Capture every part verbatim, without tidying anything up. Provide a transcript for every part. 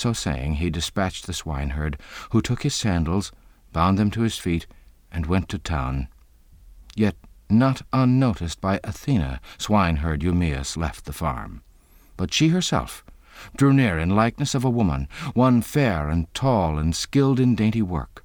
So saying, he dispatched the swineherd, who took his sandals, bound them to his feet, and went to town. Yet not unnoticed by Athena, swineherd Eumaeus left the farm. But she herself drew near in likeness of a woman, one fair and tall and skilled in dainty work.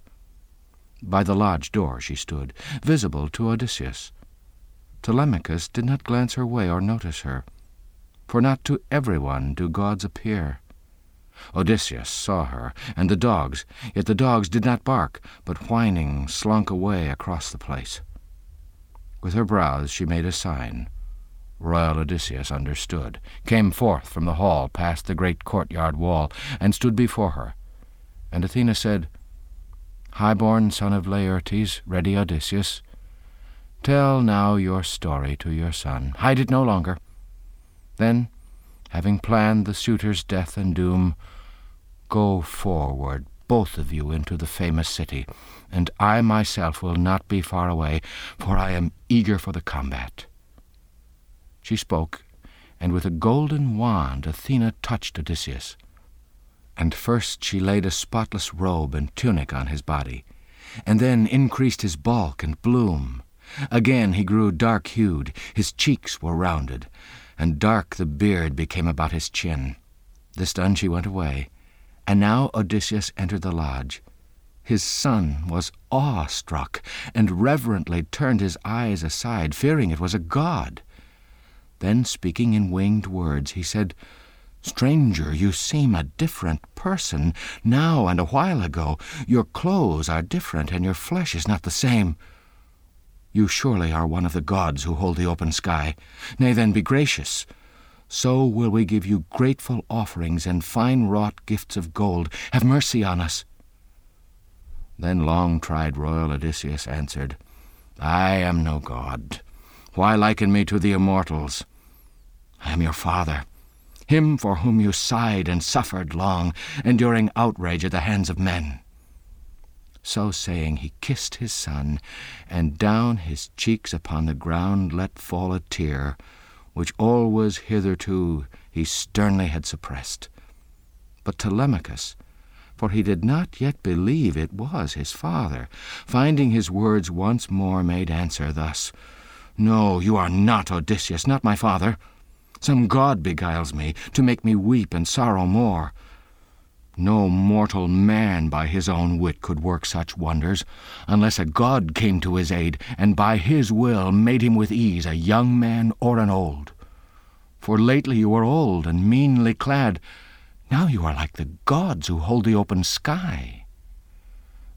By the lodge door she stood, visible to Odysseus. Telemachus did not glance her way or notice her, for not to everyone do gods appear. Odysseus saw her, and the dogs, yet the dogs did not bark, but whining slunk away across the place. With her brows she made a sign. Royal Odysseus understood, came forth from the hall past the great courtyard wall, and stood before her. And Athena said, "High-born son of Laertes, ready Odysseus, tell now your story to your son. Hide it no longer. Then, having planned the suitor's death and doom, go forward, both of you, into the famous city, and I myself will not be far away, for I am eager for the combat." She spoke, and with a golden wand Athena touched Odysseus. And first she laid a spotless robe and tunic on his body, and then increased his bulk and bloom. Again he grew dark-hued, his cheeks were rounded, and dark the beard became about his chin. This done she went away, and now Odysseus entered the lodge. His son was awe-struck, and reverently turned his eyes aside, fearing it was a god. Then, speaking in winged words, he said, "Stranger, you seem a different person. Now and a while ago, your clothes are different, and your flesh is not the same. You surely are one of the gods who hold the open sky. Nay, then, be gracious. So will we give you grateful offerings and fine-wrought gifts of gold. Have mercy on us." Then long-tried royal Odysseus answered, "I am no god. Why liken me to the immortals? I am your father, him for whom you sighed and suffered long, enduring outrage at the hands of men." So saying, he kissed his son, and down his cheeks upon the ground let fall a tear, which always hitherto he sternly had suppressed. But Telemachus, for he did not yet believe it was his father, finding his words once more, made answer thus, "No, you are not Odysseus, not my father. Some god beguiles me, to make me weep and sorrow more. No mortal man by his own wit could work such wonders, unless a god came to his aid, and by his will made him with ease a young man or an old. For lately you were old and meanly clad, now you are like the gods who hold the open sky."